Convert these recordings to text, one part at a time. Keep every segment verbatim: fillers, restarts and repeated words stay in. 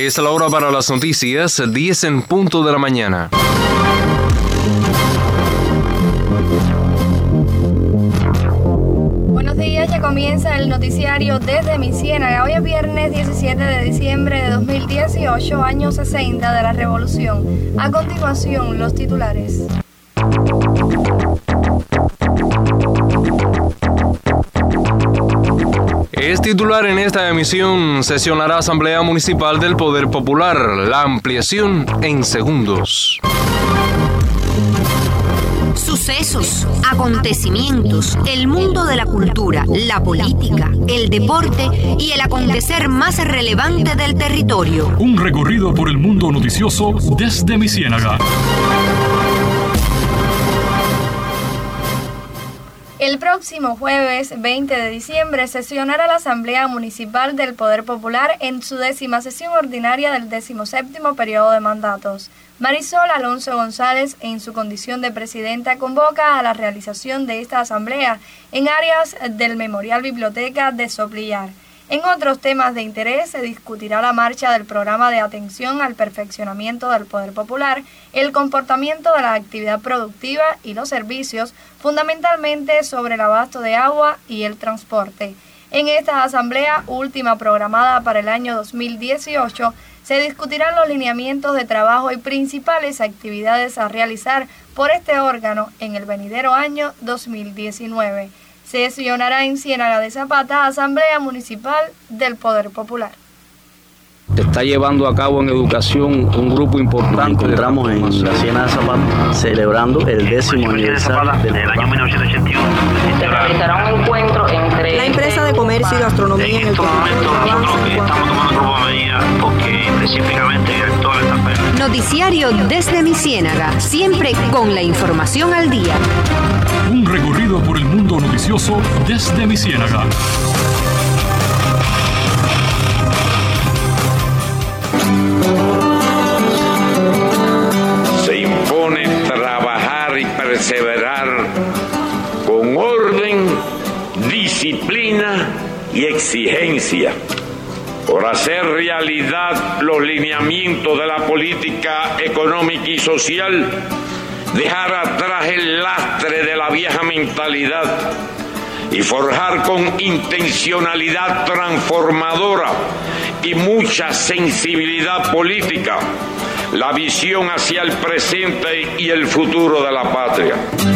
Es la hora para las noticias, diez en punto de la mañana. Buenos días, ya comienza el noticiario desde mi Ciénaga. Hoy es viernes diecisiete de diciembre de dos mil dieciocho, año sesenta de la Revolución. A continuación, los titulares. Es titular en esta emisión: sesionará Asamblea Municipal del Poder Popular. La ampliación en segundos. Sucesos, acontecimientos, el mundo de la cultura, la política, el deporte y el acontecer más relevante del territorio. Un recorrido por el mundo noticioso desde mi Ciénaga. El próximo jueves veinte de diciembre sesionará la Asamblea Municipal del Poder Popular en su décima sesión ordinaria del decimoséptimo periodo de mandatos. Marisol Alonso González, en su condición de presidenta, convoca a la realización de esta asamblea en áreas del Memorial Biblioteca de Soplillar. En otros temas de interés se discutirá la marcha del programa de atención al perfeccionamiento del Poder Popular, el comportamiento de la actividad productiva y los servicios, fundamentalmente sobre el abasto de agua y el transporte. En esta asamblea, última programada para el año dos mil dieciocho, se discutirán los lineamientos de trabajo y principales actividades a realizar por este órgano en el venidero año dos mil diecinueve. Sesionará en Ciénaga de Zapata Asamblea Municipal del Poder Popular. Se está llevando a cabo en educación un grupo importante. Nos encontramos en la Ciénaga de Zapata celebrando el décimo aniversario del año mil novecientos ochenta y uno. Se realizará un encuentro entre la empresa de comercio y gastronomía en, en estos momentos estamos tomando grupo de medidas porque específicamente el director está esperando. Noticiario desde mi Ciénaga, siempre con la información al día. Un recorrido por el mundo noticioso desde mi Ciénaga. Se impone trabajar y perseverar con orden, disciplina y exigencia por hacer realidad los lineamientos de la política económica y social, dejar atrás el lastre de la vieja mentalidad y forjar con intencionalidad transformadora y mucha sensibilidad política la visión hacia el presente y el futuro de la patria.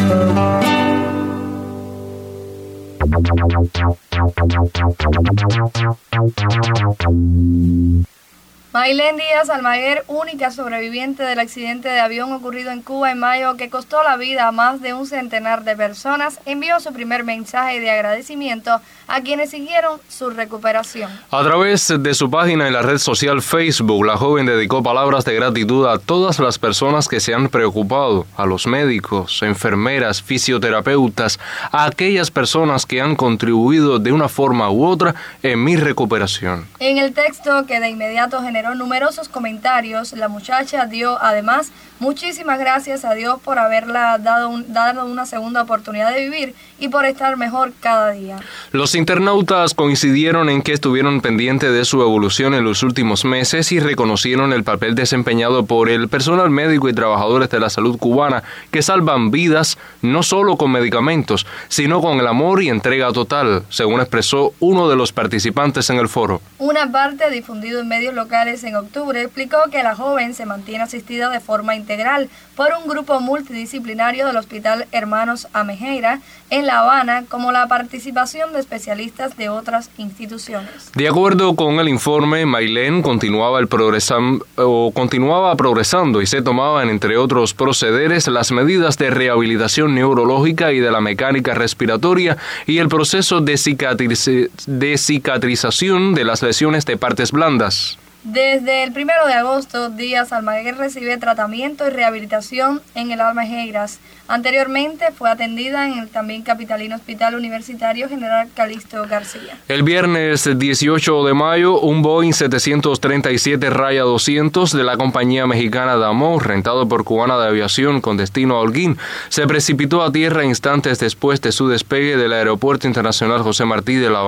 Maylén Díaz Almaguer, única sobreviviente del accidente de avión ocurrido en Cuba en mayo que costó la vida a más de un centenar de personas, envió su primer mensaje de agradecimiento a quienes siguieron su recuperación. A través de su página en la red social Facebook, la joven dedicó palabras de gratitud a todas las personas que se han preocupado, a los médicos, enfermeras, fisioterapeutas, a aquellas personas que han contribuido de una forma u otra en mi recuperación. En el texto, que de inmediato generó numerosos comentarios, la muchacha dio además muchísimas gracias a Dios por haberla dado, un, dado una segunda oportunidad de vivir y por estar mejor cada día. Los internautas coincidieron en que estuvieron pendientes de su evolución en los últimos meses y reconocieron el papel desempeñado por el personal médico y trabajadores de la salud cubana que salvan vidas no solo con medicamentos, sino con el amor y entrega total, según expresó uno de los participantes en el foro. Una parte difundido en medios locales en octubre explicó que la joven se mantiene asistida de forma integral por un grupo multidisciplinario del Hospital Hermanos Amejeira en La Habana, como la participación de especialistas de otras instituciones. De acuerdo con el informe, Maylén continuaba, el progresan, o continuaba progresando y se tomaban, entre otros procederes, las medidas de rehabilitación neurológica y de la mecánica respiratoria y el proceso de, cicatriz, de cicatrización de las lesiones de partes blandas. Desde el primero de agosto, Díaz Almaguer recibe tratamiento y rehabilitación en el Almejeiras. Anteriormente fue atendida en el también capitalino Hospital Universitario General Calixto García. El viernes dieciocho de mayo, un Boeing setecientos treinta y siete doscientos de la compañía mexicana Damó, rentado por Cubana de Aviación con destino a Holguín, se precipitó a tierra instantes después de su despegue del Aeropuerto Internacional José Martí de La Habana.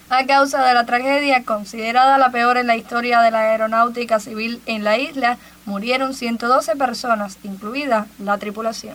a causa de la tragedia considerada la peor en la historia de la aeronáutica civil en la isla. Murieron ciento doce personas, incluida la tripulación.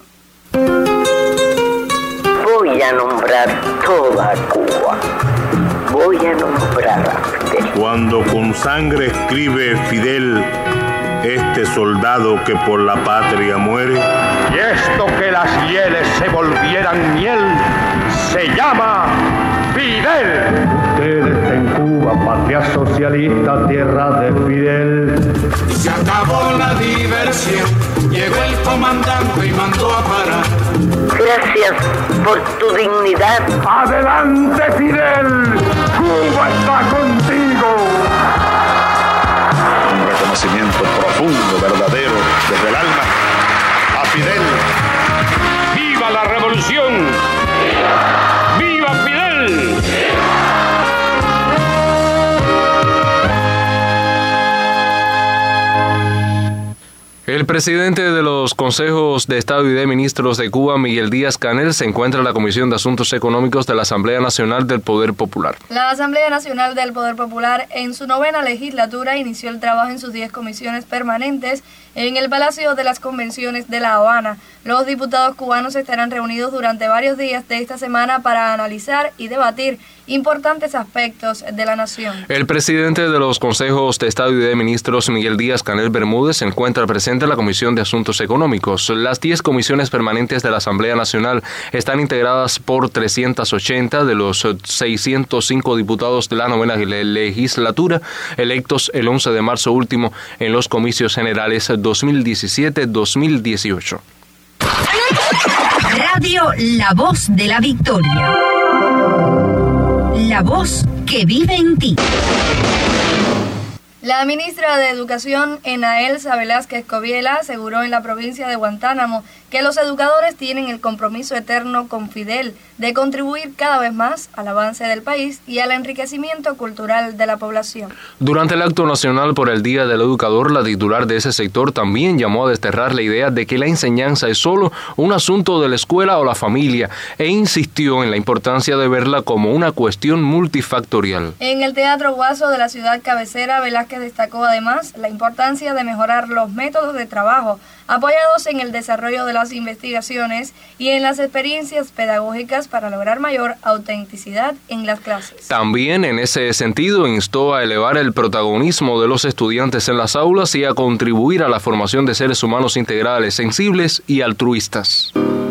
Voy a nombrar toda Cuba. Voy a nombrar a Fidel. Cuando con sangre escribe Fidel, este soldado que por la patria muere. Y esto que las hieles se volvieran miel, se llama Fidel. Usted está en Cuba, patria socialista, tierra de Fidel. Y se acabó la diversión, llegó el comandante y mandó a parar. Gracias por tu dignidad. ¡Adelante, Fidel! ¡Cuba está contigo! Un reconocimiento profundo, verdadero, desde el alma, a Fidel. ¡Viva la revolución! ¡Viva Fidel! El presidente de los Consejos de Estado y de Ministros de Cuba, Miguel Díaz-Canel, se encuentra en la Comisión de Asuntos Económicos de la Asamblea Nacional del Poder Popular. La Asamblea Nacional del Poder Popular, en su novena legislatura, inició el trabajo en sus diez comisiones permanentes en el Palacio de las Convenciones de La Habana. Los diputados cubanos estarán reunidos durante varios días de esta semana para analizar y debatir importantes aspectos de la nación. El presidente de los Consejos de Estado y de Ministros, Miguel Díaz-Canel Bermúdez, se encuentra presente en la Comisión de Asuntos Económicos. Las diez comisiones permanentes de la Asamblea Nacional están integradas por trescientos ochenta de los seiscientos cinco diputados de la novena legislatura, electos el once de marzo último en los comicios generales dos mil diecisiete dos mil dieciocho. Radio La Voz de la Victoria. La voz que vive en ti. La ministra de Educación, Ena Elsa Velázquez Coviela, aseguró en la provincia de Guantánamo que los educadores tienen el compromiso eterno con Fidel de contribuir cada vez más al avance del país y al enriquecimiento cultural de la población. Durante el acto nacional por el Día del Educador, la titular de ese sector también llamó a desterrar la idea de que la enseñanza es solo un asunto de la escuela o la familia e insistió en la importancia de verla como una cuestión multifactorial. En el Teatro Guaso de la ciudad cabecera, Velázquez destacó además la importancia de mejorar los métodos de trabajo apoyados en el desarrollo de las investigaciones y en las experiencias pedagógicas para lograr mayor autenticidad en las clases. También en ese sentido instó a elevar el protagonismo de los estudiantes en las aulas y a contribuir a la formación de seres humanos integrales, sensibles y altruistas.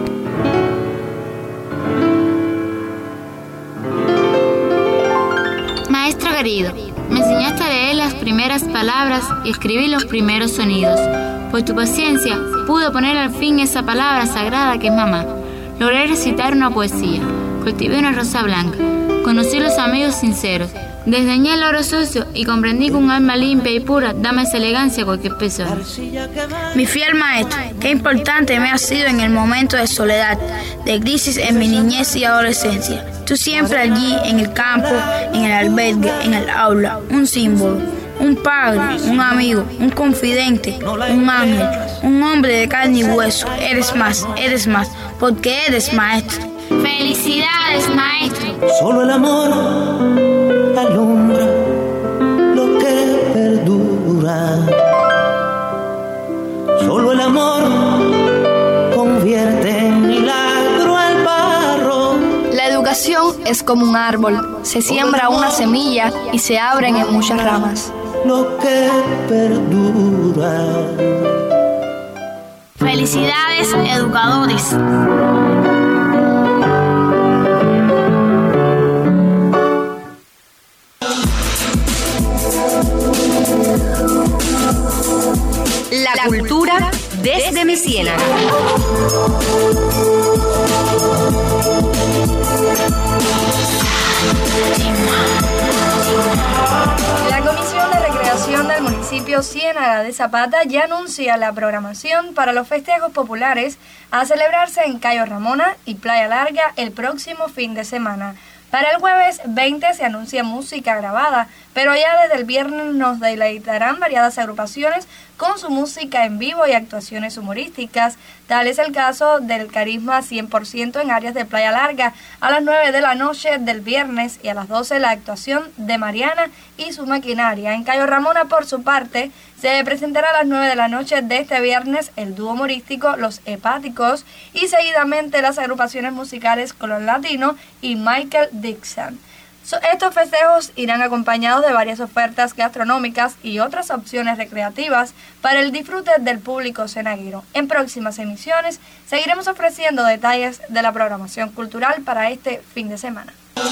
Maestro querido, me enseñaste a leer las primeras palabras y escribir los primeros sonidos. Por tu paciencia, pude poner al fin esa palabra sagrada que es mamá. Logré recitar una poesía, cultivé una rosa blanca, conocí los amigos sinceros, desdeñé el oro sucio y comprendí que un alma limpia y pura da más elegancia a cualquier persona. Mi fiel maestro, qué importante me has sido en el momento de soledad, de crisis en mi niñez y adolescencia. Tú siempre allí, en el campo, en el albergue, en el aula, un símbolo, un padre, un amigo, un confidente, un ángel, un hombre de carne y hueso. Eres más, eres más, porque eres maestro. ¡Felicidades, maestro! Solo el amor alumbra lo que perdura. Solo el amor convierte en milagro al barro. La educación es como un árbol, se siembra una semilla y se abren en muchas ramas. Lo que perdura. Felicidades, educadores. La cultura desde mi ciénaga. La Comisión de Recreación del municipio Ciénaga de Zapata ya anuncia la programación para los festejos populares a celebrarse en Cayo Ramona y Playa Larga el próximo fin de semana. Para el jueves veinte se anuncia música grabada, pero ya desde el viernes nos deleitarán variadas agrupaciones con su música en vivo y actuaciones humorísticas. Tal es el caso del Carisma cien por ciento en áreas de Playa Larga a las nueve de la noche del viernes y a las doce la actuación de Mariana y su maquinaria. En Cayo Ramona, por su parte, se presentará a las nueve de la noche de este viernes el dúo humorístico Los Hepáticos y seguidamente las agrupaciones musicales Color Latino y Michael Dixon. Estos festejos irán acompañados de varias ofertas gastronómicas y otras opciones recreativas para el disfrute del público cenaguero. En próximas emisiones seguiremos ofreciendo detalles de la programación cultural para este fin de semana.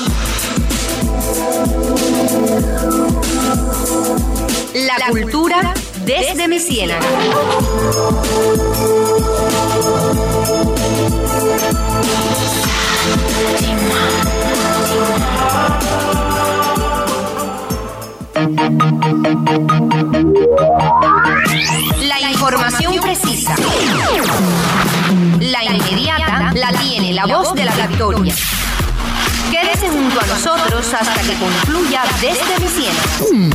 La cultura desde mi ciénaga. La información precisa, la inmediata, la tiene la voz de la victoria. Quédese junto a nosotros hasta que concluya Desde mi ciénaga.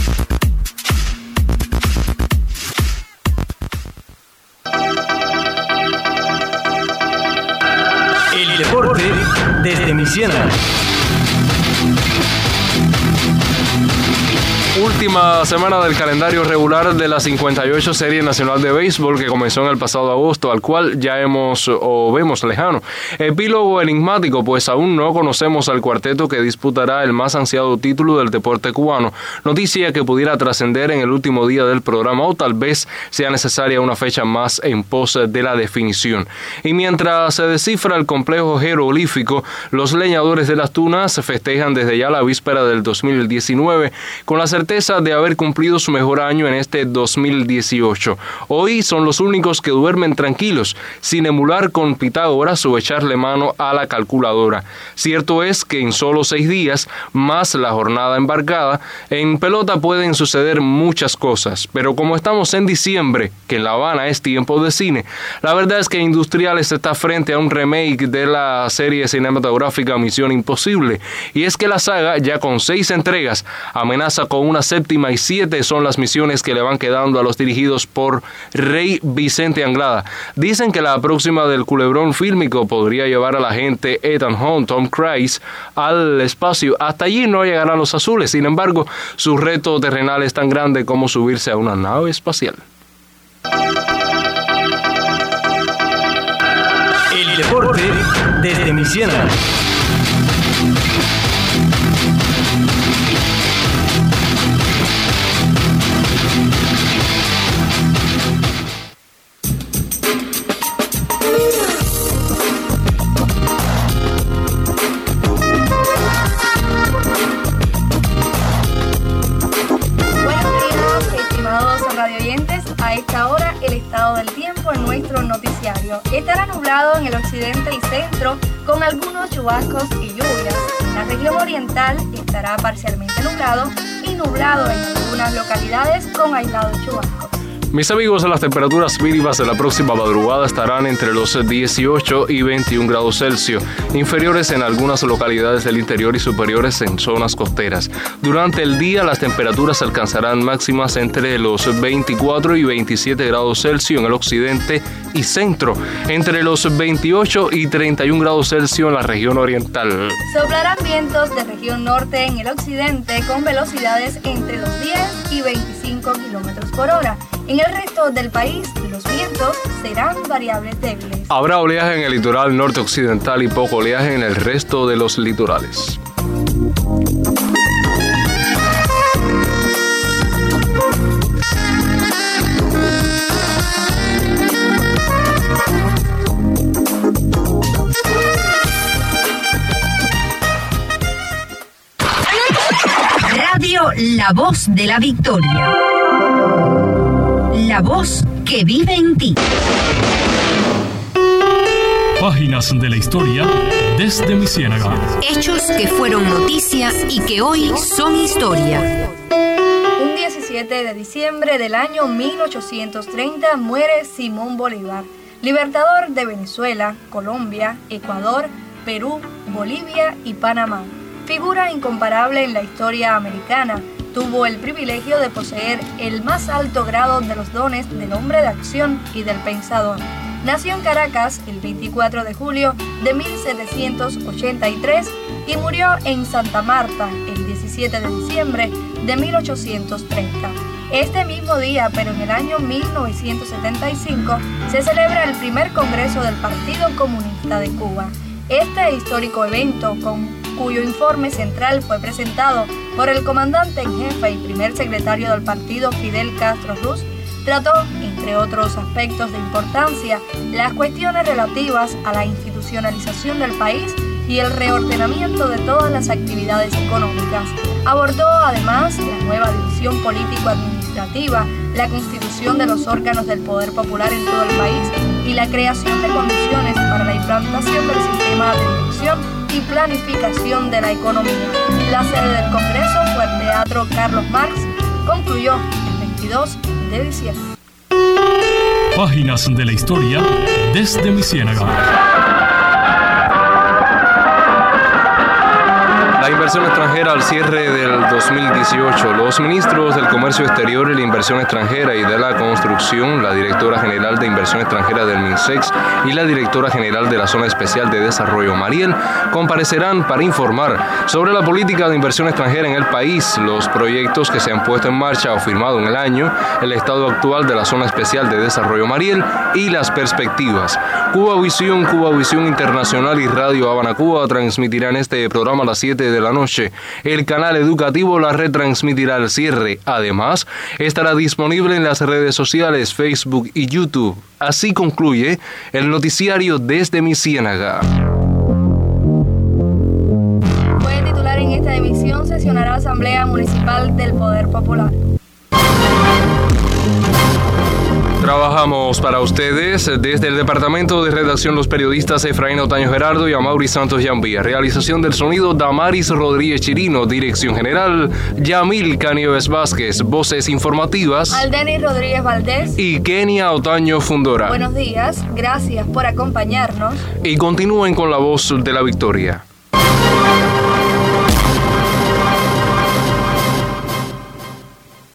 El deporte desde mi ciénaga. Última semana del calendario regular de la cincuenta y ocho Serie Nacional de Béisbol que comenzó en el pasado agosto, al cual ya hemos o vemos lejano. Epílogo enigmático, pues aún no conocemos al cuarteto que disputará el más ansiado título del deporte cubano. Noticia que pudiera trascender en el último día del programa o tal vez sea necesaria una fecha más en pos de la definición. Y mientras se descifra el complejo jeroglífico, los leñadores de las Tunas festejan desde ya la víspera del dos mil diecinueve con la certeza de haber cumplido su mejor año en este dos mil dieciocho. Hoy son los únicos que duermen tranquilos, sin emular con Pitágoras o echarle mano a la calculadora. Cierto es que en solo seis días, más la jornada embarcada, en pelota pueden suceder muchas cosas, pero como estamos en diciembre, que en La Habana es tiempo de cine, la verdad es que Industriales está frente a un remake de la serie cinematográfica Misión Imposible, y es que la saga, ya con seis entregas, amenaza con una séptima y siete son las misiones que le van quedando a los dirigidos por Rey Vicente Anglada. Dicen que la próxima del culebrón fílmico podría llevar a la gente Ethan Hunt, Tom Cruise al espacio. Hasta allí no llegarán los azules, sin embargo, su reto terrenal es tan grande como subirse a una nave espacial. El deporte desde mi ciénaga. A esta hora, el estado del tiempo en nuestro noticiario. Estará nublado en el occidente y centro, con algunos chubascos y lluvias. La región oriental estará parcialmente nublado y nublado en algunas localidades con aislados chubascos. Mis amigos, las temperaturas mínimas de la próxima madrugada estarán entre los dieciocho y veintiún grados Celsius, inferiores en algunas localidades del interior y superiores en zonas costeras. Durante el día, las temperaturas alcanzarán máximas entre los veinticuatro y veintisiete grados Celsius en el occidente y centro, entre los veintiocho y treinta y un grados Celsius en la región oriental. Soplarán vientos de región norte en el occidente con velocidades entre los diez y veinticinco kilómetros por hora. En el resto del país, los vientos serán variables débiles. Habrá oleaje en el litoral norte occidental y poco oleaje en el resto de los litorales. Radio La Voz de la Victoria. La voz que vive en ti. Páginas de la historia desde mi ciénaga. Hechos que fueron noticia y que hoy son historia. Un diecisiete de diciembre del año mil ochocientos treinta muere Simón Bolívar, libertador de Venezuela, Colombia, Ecuador, Perú, Bolivia y Panamá. Figura incomparable en la historia americana. tuvo el privilegio de poseer el más alto grado de los dones del hombre de acción y del pensador. Nació en Caracas el veinticuatro de julio de mil setecientos ochenta y tres y murió en Santa Marta el diecisiete de diciembre de mil ochocientos treinta. Este mismo día, pero en el año mil novecientos setenta y cinco, se celebra el primer Congreso del Partido Comunista de Cuba. Este histórico evento, con cuyo informe central fue presentado por el comandante en jefe y primer secretario del partido Fidel Castro Ruz, trató, entre otros aspectos de importancia, las cuestiones relativas a la institucionalización del país y el reordenamiento de todas las actividades económicas. Abordó además la nueva división político-administrativa, la constitución de los órganos del poder popular en todo el país y la creación de condiciones para la implantación del sistema de dirección y planificación de la economía. La sede del Congreso fue el Teatro Carlos Marx. Concluyó el veintidós de diciembre. Páginas de la historia desde mi Ciénaga. La inversión extranjera al cierre del dos mil dieciocho. Los ministros del Comercio Exterior y la Inversión Extranjera y de la Construcción, la directora general de Inversión Extranjera del MINSEX y la directora general de la Zona Especial de Desarrollo Mariel comparecerán para informar sobre la política de inversión extranjera en el país, los proyectos que se han puesto en marcha o firmado en el año, el estado actual de la Zona Especial de Desarrollo Mariel y las perspectivas. Cuba Visión, Cuba Visión Internacional y Radio Habana Cuba transmitirán este programa a las siete de la noche. El canal educativo la retransmitirá al cierre. Además, estará disponible en las redes sociales Facebook y YouTube. Así concluye el noticiario desde mi Ciénaga. Fue titular en esta emisión, sesionará la Asamblea Municipal del Poder Popular. Trabajamos para ustedes desde el Departamento de Redacción los periodistas Efraín Otaño Gerardo y Amaury Santos Yambía. Realización del sonido Damaris Rodríguez Chirino. Dirección general Yamil Canieves Vázquez. Voces informativas Aldeni Rodríguez Valdés y Kenia Otaño Fundora. Buenos días, gracias por acompañarnos y continúen con la voz de la victoria.